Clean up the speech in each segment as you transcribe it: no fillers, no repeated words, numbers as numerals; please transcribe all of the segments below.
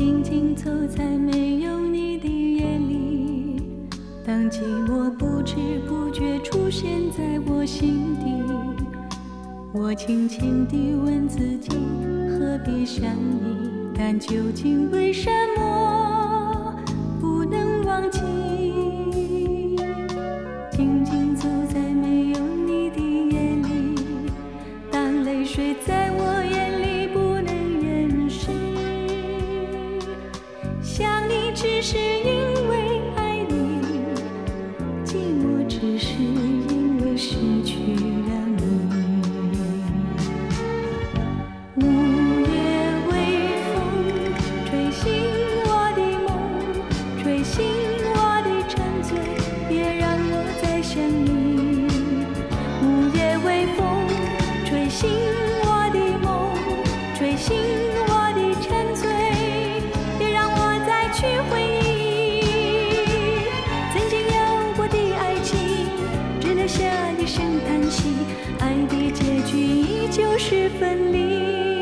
静静走在没有你的夜里，当寂寞不知不觉出现在我心底，我轻轻地问自己，何必想你？但究竟为什么不能忘记？静静走在没有你的夜里，当泪水在我眼里不能掩饰，想你只是因为爱你，寂寞只是因为失去了你。午夜微风吹醒我的梦，吹醒我的沉醉，别让我再想你。午夜微风吹醒我的梦，吹醒我的沉醉，别让我再去回忆曾经有过的爱情，只留下一声叹息，爱的结局依旧是分离。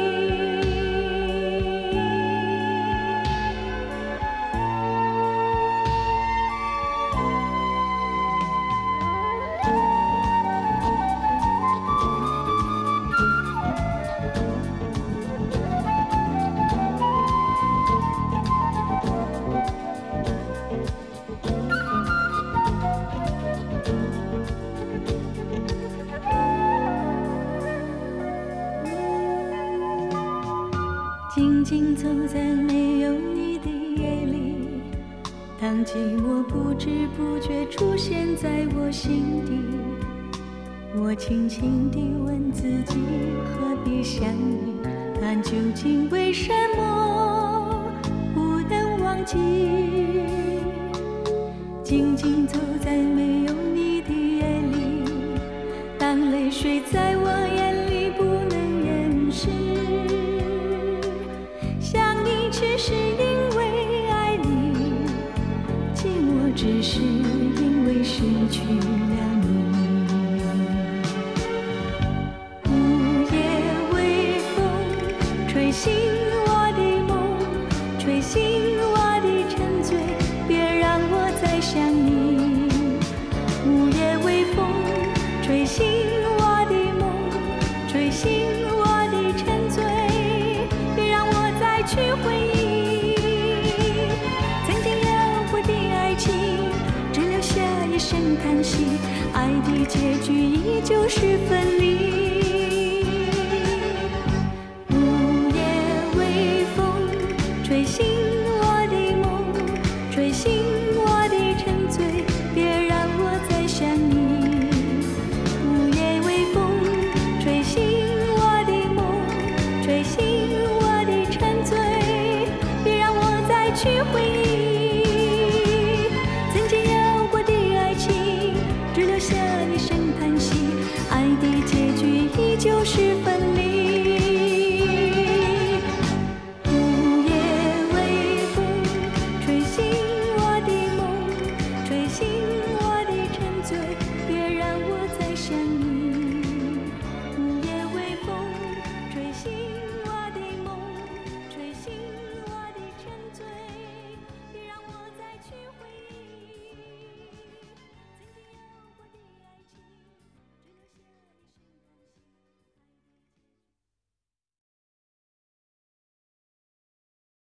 静静走在没有你的夜里，当寂寞不知不觉出现在我心底，我轻轻地问自己，何必想你？但究竟为什么不能忘记？静静走在没有你的夜里，当泪水在我眼里不能掩饰，只是因为爱你，寂寞只是因为失去了你。午夜微风吹醒我的梦，吹醒我的沉醉，别让我再想你。午夜微风吹醒我的梦，吹醒我的沉醉，别让我再去回忆一声叹息，爱的结局依旧是分离。午夜微风吹醒我的梦，吹醒我的沉醉，别让我再想你。午夜微风吹醒我的梦，吹醒我的沉醉，别让我再去回忆只留下一声叹息，爱的结